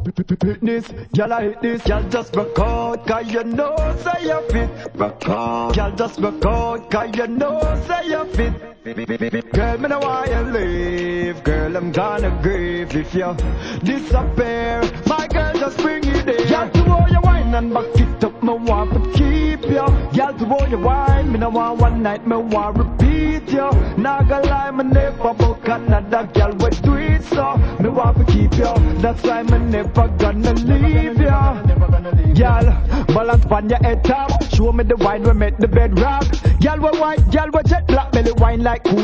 Hit this, girl I hit this. Girl just rock out, 'cause you know say you fit. Rock out, girl just rock out, 'cause you know say you fit. Girl, me know why you leave. Girl, I'm gonna grieve if you disappear. My girl, just bring it in. Girl, to all your wine and back it up, me want to keep you. Girl, to all your wine, me no want one night, me want repeat you. Nah gonna lie, me never book another girl with do it so. Me want to keep you, that's why me never gonna leave you. Girl, balance on your head top. Show me the wine, we make the bed rock. Girl, we white, girl, we jet black, belly wine like cool.